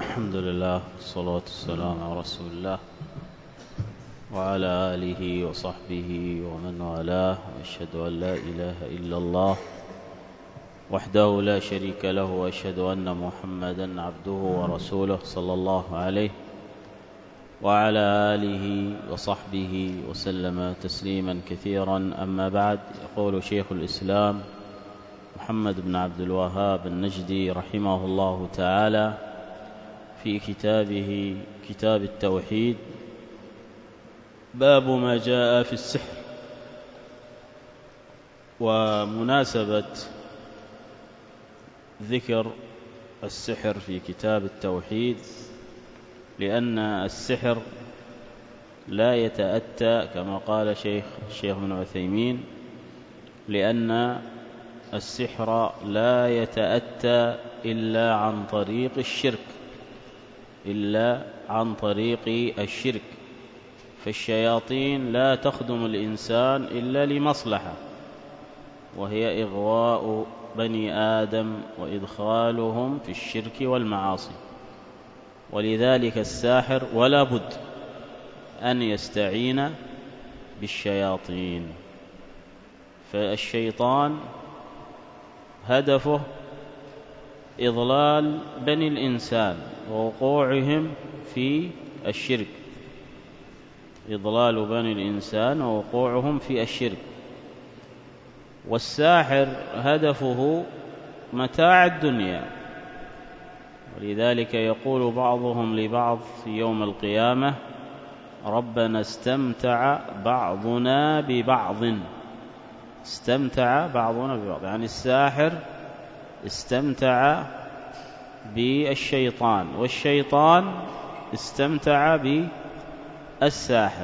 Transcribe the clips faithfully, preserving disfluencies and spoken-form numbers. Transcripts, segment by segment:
الحمد لله والصلاة والسلام على رسول الله وعلى آله وصحبه ومن والاه، وأشهد أن لا إله إلا الله وحده لا شريك له، وأشهد أن محمدًا عبده ورسوله صلى الله عليه وعلى آله وصحبه وسلم تسليمًا كثيرًا. أما بعد، يقول شيخ الإسلام محمد بن عبد الوهاب النجدي رحمه الله تعالى في كتابه كتاب التوحيد: باب ما جاء في السحر. ومناسبة ذكر السحر في كتاب التوحيد لأن السحر لا يتأتى كما قال شيخ الشيخ ابن عثيمين، لأن السحر لا يتأتى إلا عن طريق الشرك إلا عن طريق الشرك فالشياطين لا تخدم الإنسان إلا لمصلحة، وهي إغواء بني آدم وإدخالهم في الشرك والمعاصي. ولذلك الساحر ولا بد أن يستعين بالشياطين، فالشيطان هدفه إضلال بني الإنسان ووقوعهم في الشرك إضلال بني الإنسان ووقوعهم في الشرك. والساحر هدفه متاع الدنيا، ولذلك يقول بعضهم لبعض في يوم القيامة: ربنا استمتع بعضنا ببعض. استمتع بعضنا ببعض يعني الساحر استمتع بالشيطان، والشيطان استمتع بالساحر.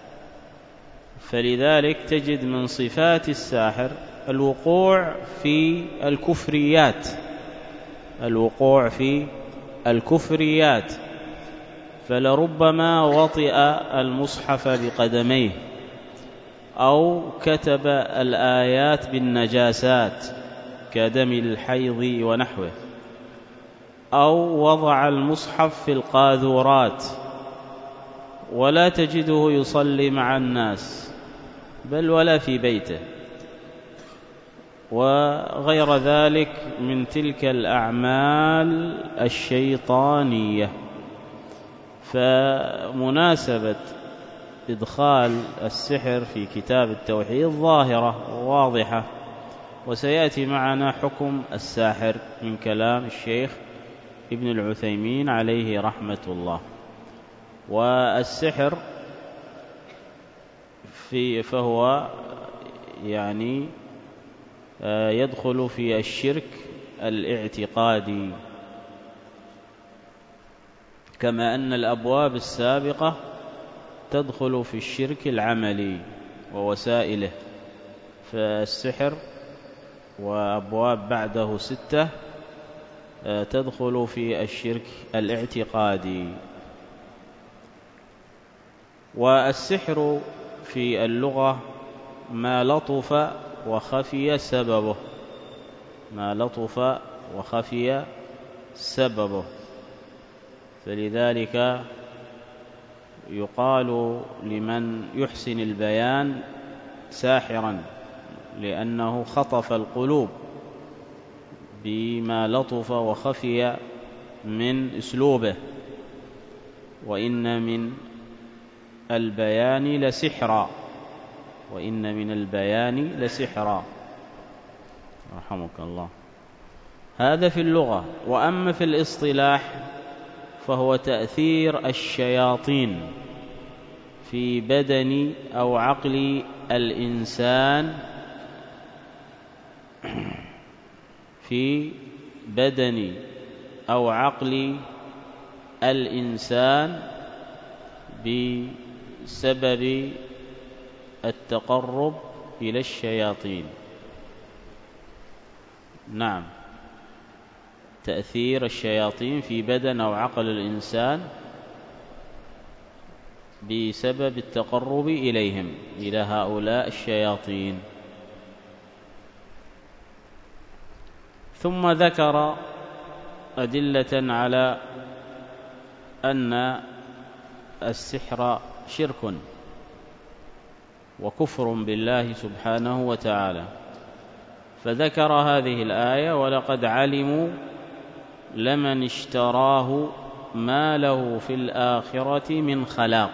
فلذلك تجد من صفات الساحر الوقوع في الكفريات الوقوع في الكفريات فلربما وطئ المصحف بقدميه، أو كتب الآيات بالنجاسات كدم الحيض ونحوه، أو وضع المصحف في القاذورات ولا تجده يصلي مع الناس بل ولا في بيته، وغير ذلك من تلك الأعمال الشيطانية. فمناسبة إدخال السحر في كتاب التوحيد ظاهرة واضحة، وسيأتي معنا حكم الساحر من كلام الشيخ ابن العثيمين عليه رحمة الله. والسحر في فهو يعني يدخل في الشرك الاعتقادي، كما أن الأبواب السابقة تدخل في الشرك العملي ووسائله. فالسحر وأبواب بعده ستة تدخل في الشرك الاعتقادي. والسحر في اللغة ما لطف وخفي سببه ما لطف وخفي سببه فلذلك يقال لمن يحسن البيان ساحرا، لأنه خطف القلوب بما لطف وخفي من أسلوبه. وإن من البيان لسحرا وإن من البيان لسحرا رحمك الله. هذا في اللغة. وأما في الاصطلاح فهو تأثير الشياطين في بدن أو عقل الإنسان في بدن أو عقل الإنسان بسبب التقرب إلى الشياطين. نعم، تأثير الشياطين في بدن أو عقل الإنسان بسبب التقرب إليهم إلى هؤلاء الشياطين. ثم ذكر أدلة على أن السحر شرك وكفر بالله سبحانه وتعالى، فذكر هذه الآية: ولقد علموا لمن اشتراه ما له في الآخرة من خلاق.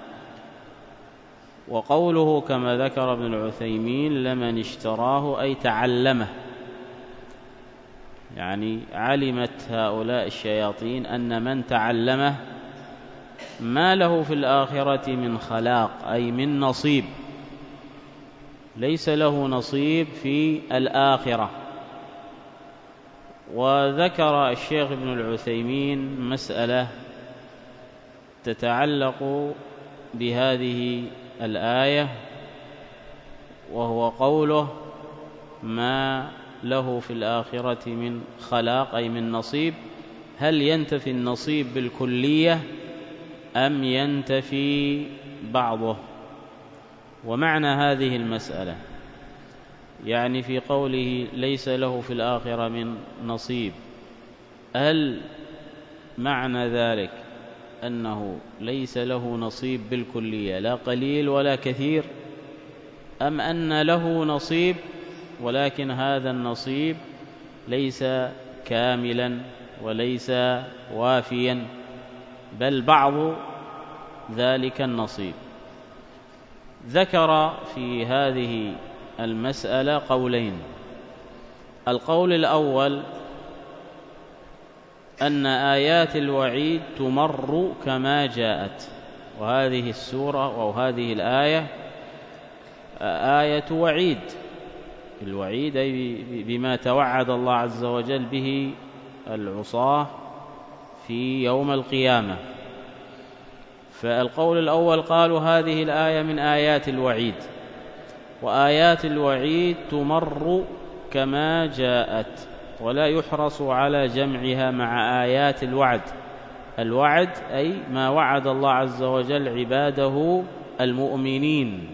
وقوله كما ذكر ابن العثيمين لمن اشتراه أي تعلمه، يعني علمت هؤلاء الشياطين أن من تعلمه ما له في الآخرة من خلاق، أي من نصيب، ليس له نصيب في الآخرة. وذكر الشيخ ابن العثيمين مسألة تتعلق بهذه الآية، وهو قوله ما له في الآخرة من خلاق أي من نصيب، هل ينتفي النصيب بالكلية أم ينتفي بعضه؟ ومعنى هذه المسألة يعني في قوله ليس له في الآخرة من نصيب، هل معنى ذلك أنه ليس له نصيب بالكلية لا قليل ولا كثير، أم أن له نصيب ولكن هذا النصيب ليس كاملا وليس وافيا، بل بعض ذلك النصيب؟ ذكر في هذه المسألة قولين. القول الأول أن آيات الوعيد تمر كما جاءت، وهذه السورة أو هذه الآية آية وعيد، الوعيد أي بما توعد الله عز وجل به العصاة في يوم القيامة. فالقول الأول قالوا هذه الآية من آيات الوعيد، وآيات الوعيد تمر كما جاءت، ولا يحرص على جمعها مع آيات الوعد. الوعد أي ما وعد الله عز وجل عباده المؤمنين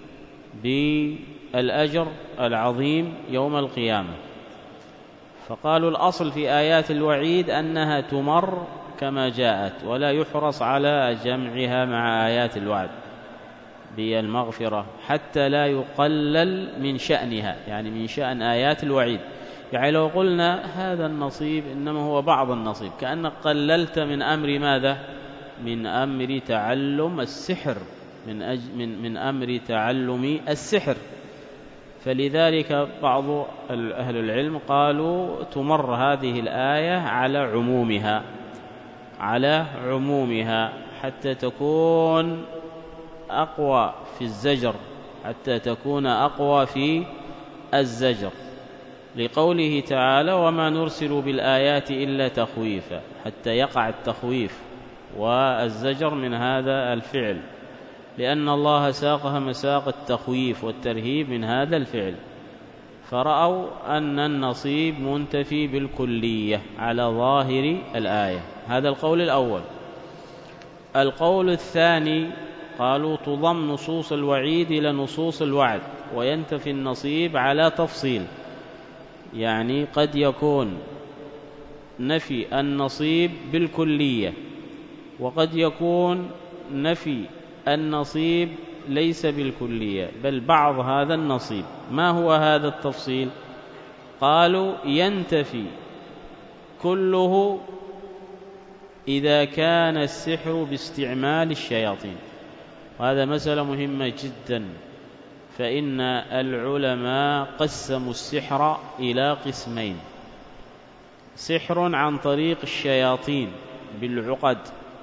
بالأجر العظيم يوم القيامة. فقالوا الأصل في آيات الوعيد أنها تمر كما جاءت، ولا يحرص على جمعها مع آيات الوعد بالمغفرة حتى لا يقلل من شأنها، يعني من شأن آيات الوعيد. يعني لو قلنا هذا النصيب إنما هو بعض النصيب، كأنك قللت من أمر ماذا؟ من أمر تعلم السحر، من, أج من, من أمر تعلم السحر. فلذلك بعض أهل العلم قالوا تمر هذه الآية على عمومها، على عمومها حتى تكون أقوى في الزجر، حتى تكون أقوى في الزجر، لقوله تعالى وما نرسل بالآيات إلا تخويفا، حتى يقع التخويف والزجر من هذا الفعل، لأن الله ساقها مساق التخويف والترهيب من هذا الفعل، فرأوا أن النصيب منتفي بالكلية على ظاهر الآية. هذا القول الأول. القول الثاني قالوا تضم نصوص الوعيد إلى نصوص الوعد، وينتفي النصيب على تفصيل، يعني قد يكون نفي النصيب بالكلية، وقد يكون نفي النصيب ليس بالكلية بل بعض هذا النصيب. ما هو هذا التفصيل؟ قالوا ينتفي كله إذا كان السحر باستعمال الشياطين، وهذا مسألة مهمة جدا، فإن العلماء قسموا السحر إلى قسمين: سحر عن طريق الشياطين بالعقد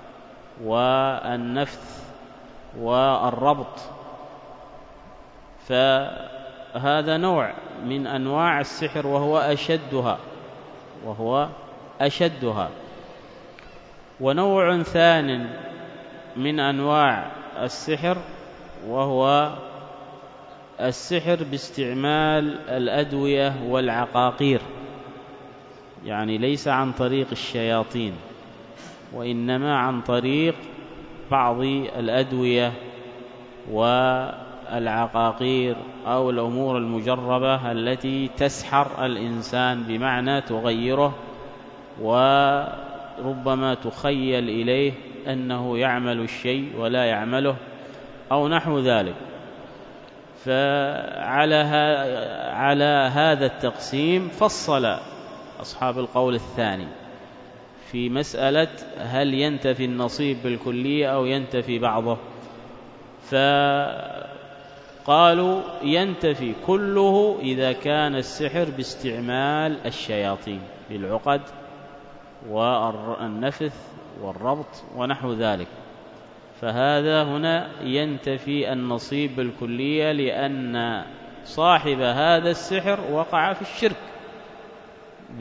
والنفث والربط، فهذا نوع من أنواع السحر وهو أشدها وهو أشدها ونوع ثان من أنواع السحر وهو السحر باستعمال الأدوية والعقاقير، يعني ليس عن طريق الشياطين وإنما عن طريق بعض الأدوية والعقاقير أو الأمور المجربة التي تسحر الإنسان، بمعنى تغيره ربما تخيل إليه أنه يعمل الشيء ولا يعمله أو نحو ذلك. فعلى على هذا التقسيم فصل أصحاب القول الثاني في مسألة هل ينتفي النصيب بالكلية أو ينتفي بعضه، فقالوا ينتفي كله إذا كان السحر باستعمال الشياطين بالعقد والنفث والربط ونحو ذلك، فهذا هنا ينتفي النصيب بالكلية، لأن صاحب هذا السحر وقع في الشرك ب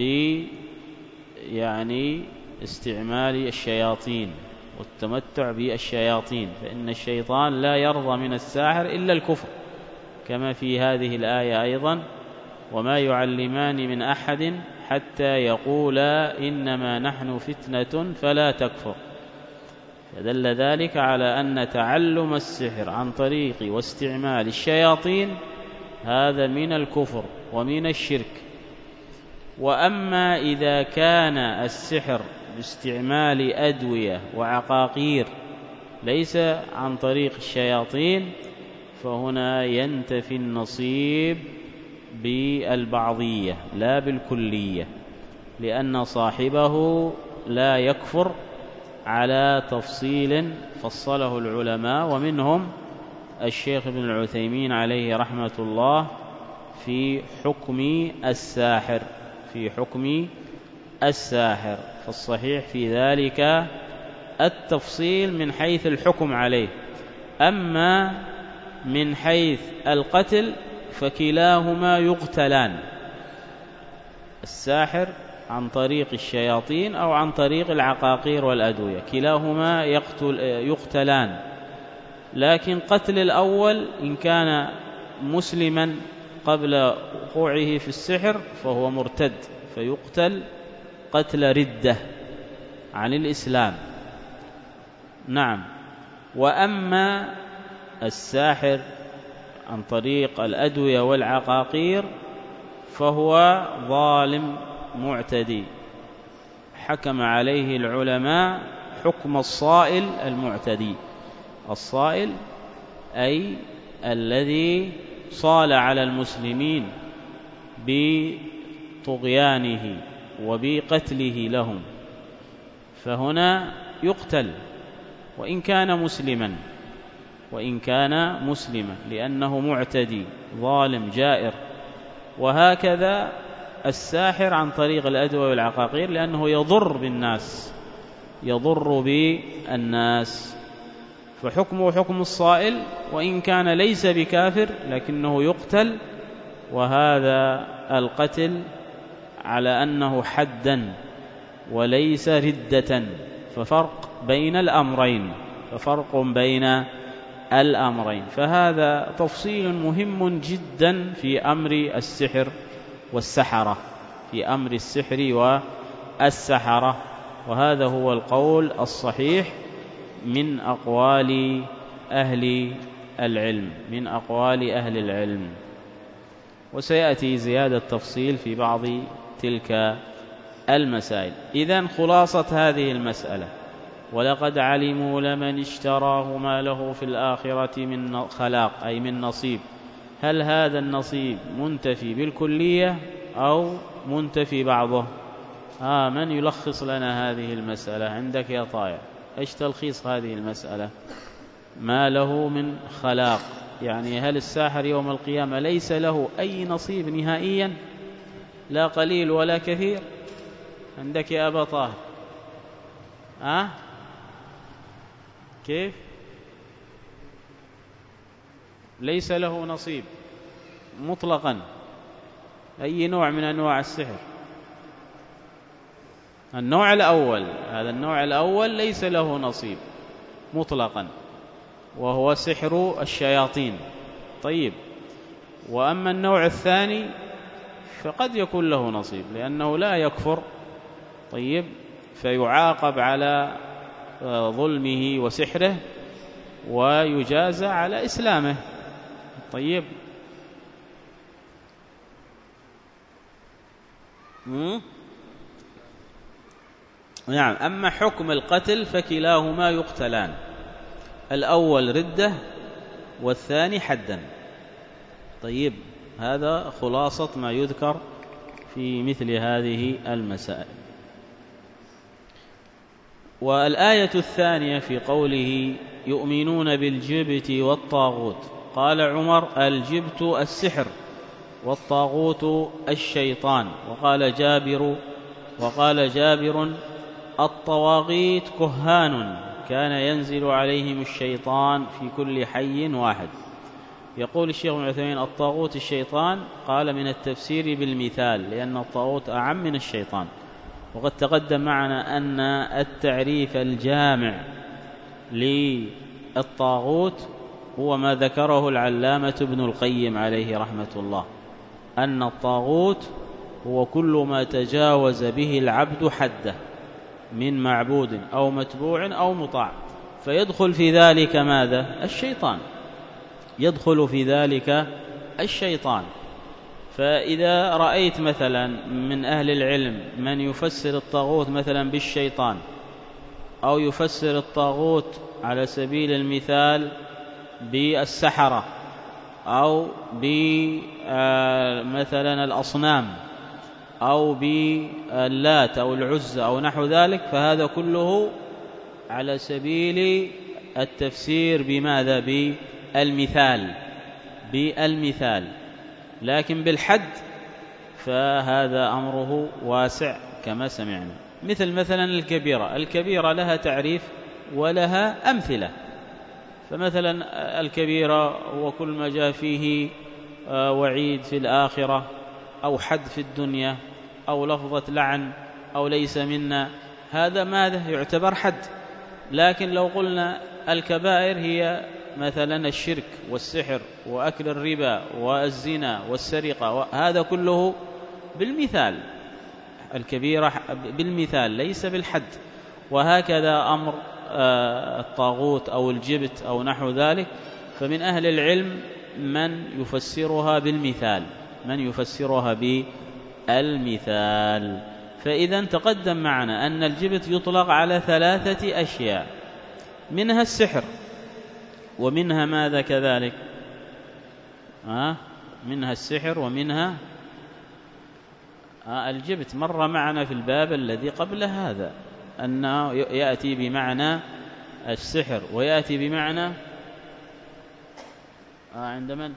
يعني استعمال الشياطين والتمتع بالشياطين، فإن الشيطان لا يرضى من الساحر إلا الكفر، كما في هذه الآية أيضا: وما يعلمان من أحد حتى يقولا إنما نحن فتنة فلا تكفر. فدل ذلك على أن تعلم السحر عن طريق واستعمال الشياطين هذا من الكفر ومن الشرك. وأما إذا كان السحر باستعمال أدوية وعقاقير ليس عن طريق الشياطين، فهنا ينتفي النصيب بالبعضية لا بالكلية، لأن صاحبه لا يكفر على تفصيل فصله العلماء، ومنهم الشيخ ابن العثيمين عليه رحمة الله في حكم الساحر في حكم الساحر فالصحيح في ذلك التفصيل من حيث الحكم عليه. أما من حيث القتل فكلاهما يقتلان، الساحر عن طريق الشياطين أو عن طريق العقاقير والأدوية، كلاهما يقتل يقتلان، لكن قتل الأول إن كان مسلما قبل وقوعه في السحر فهو مرتد فيقتل قتل ردة عن الإسلام. نعم. وأما الساحر عن طريق الأدوية والعقاقير فهو ظالم معتدي، حكم عليه العلماء حكم الصائل المعتدي. الصائل أي الذي صال على المسلمين بطغيانه وبقتله لهم، فهنا يقتل وإن كان مسلما وإن كان مسلما لأنه معتدي ظالم جائر. وهكذا الساحر عن طريق الأدوية والعقاقير لأنه يضر بالناس يضر بالناس فحكمه حكم الصائل وإن كان ليس بكافر لكنه يقتل، وهذا القتل على أنه حدا وليس ردة، ففرق بين الأمرين ففرق بين الأمرين فهذا تفصيل مهم جدا في أمر السحر والسحرة في أمر السحر والسحرة وهذا هو القول الصحيح من أقوال أهل العلم من أقوال أهل العلم. وسيأتي زيادة تفصيل في بعض تلك المسائل. إذن خلاصة هذه المسألة: ولقد علموا لمن اشتراه ما له في الآخرة من خلاق أي من نصيب. هل هذا النصيب منتفي بالكلية أو منتفي بعضه؟ آه من يلخص لنا هذه المسألة؟ عندك يا طائع، إيش تلخيص هذه المسألة؟ ما له من خلاق، يعني هل الساحر يوم القيامة ليس له أي نصيب نهائيا، لا قليل ولا كثير؟ عندك يا أبا طاهر. أه؟ كيف؟ ليس له نصيب مطلقا. أي نوع من أنواع السحر؟ النوع الأول، هذا النوع الأول ليس له نصيب مطلقا وهو سحر الشياطين. طيب، وأما النوع الثاني فقد يكون له نصيب لأنه لا يكفر، طيب، فيعاقب على ظلمه وسحره ويجازى على إسلامه. طيب، نعم. أما حكم القتل فكلاهما يقتلان، الأول ردة والثاني حدا. طيب، هذا خلاصة ما يذكر في مثل هذه المسائل. والآية الثانية في قوله يؤمنون بالجبت والطاغوت، قال عمر الجبت السحر والطاغوت الشيطان. وقال جابر وقال جابر الطواغيت كهان كان ينزل عليهم الشيطان في كل حي واحد. يقول الشيخ ابن عثيمين الطاغوت الشيطان، قال من التفسير بالمثال، لأن الطاغوت أعم من الشيطان. وقد تقدم معنا أن التعريف الجامع للطاغوت هو ما ذكره العلامة ابن القيم عليه رحمة الله، أن الطاغوت هو كل ما تجاوز به العبد حده من معبود أو متبوع أو مطاع، فيدخل في ذلك ماذا؟ الشيطان، يدخل في ذلك الشيطان. فإذا رأيت مثلا من أهل العلم من يفسر الطاغوت مثلا بالشيطان، أو يفسر الطاغوت على سبيل المثال بالسحرة، أو بمثلا الأصنام، أو باللات أو العزى أو نحو ذلك، فهذا كله على سبيل التفسير بماذا؟ بالمثال بالمثال لكن بالحد فهذا أمره واسع كما سمعنا. مثل مثلا الكبيرة، الكبيرة لها تعريف ولها أمثلة. فمثلا الكبيرة هو كل ما جاء فيه وعيد في الآخرة، أو حد في الدنيا، أو لفظة لعن، أو ليس منا، هذا ماذا؟ يعتبر حد. لكن لو قلنا الكبائر هي مثلا الشرك والسحر وأكل الربا والزنا والسرقة، هذا كله بالمثال، الكبيرة بالمثال ليس بالحد. وهكذا أمر الطاغوت أو الجبت أو نحو ذلك، فمن أهل العلم من يفسرها بالمثال من يفسرها بالمثال. فإذا تقدم معنا أن الجبت يطلق على ثلاثة أشياء، منها السحر، ومنها ماذا كذلك؟ آه منها السحر ومنها آه الجبت. مر معنا في الباب الذي قبل هذا أنه يأتي بمعنى السحر، ويأتي بمعنى آه عند من؟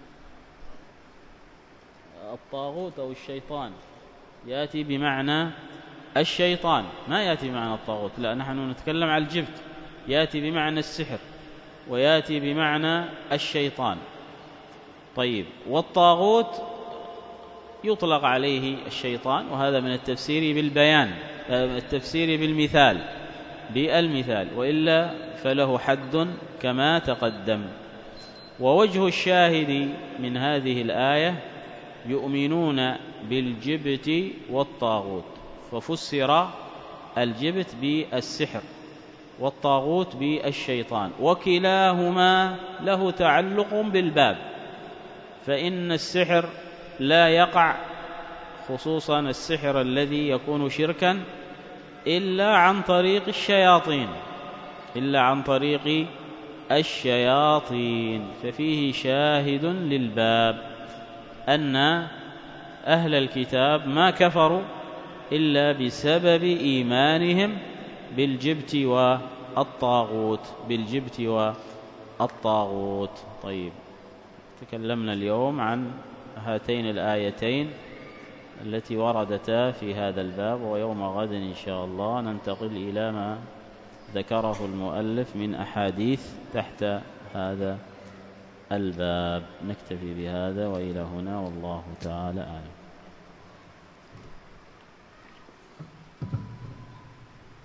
الطاغوت أو الشيطان، يأتي بمعنى الشيطان، ما يأتي بمعنى الطاغوت، لا، نحن نتكلم عن الجبت، يأتي بمعنى السحر ويأتي بمعنى الشيطان. طيب، والطاغوت يطلق عليه الشيطان، وهذا من التفسير بالبيان، التفسير بالمثال بالمثال وإلا فله حد كما تقدم. ووجه الشاهد من هذه الآية يؤمنون بالجبت والطاغوت، ففسر الجبت بالسحر والطاغوت بالشيطان، وكلاهما له تعلق بالباب. فإن السحر لا يقع، خصوصا السحر الذي يكون شركا، إلا عن طريق الشياطين إلا عن طريق الشياطين ففيه شاهد للباب أن أهل الكتاب ما كفروا إلا بسبب إيمانهم بالجبت والطاغوت بالجبت والطاغوت. طيب، تكلمنا اليوم عن هاتين الآيتين التي وردتا في هذا الباب، ويوم غد إن شاء الله ننتقل إلى ما ذكره المؤلف من أحاديث تحت هذا الباب. نكتفي بهذا وإلى هنا، والله تعالى أعلم.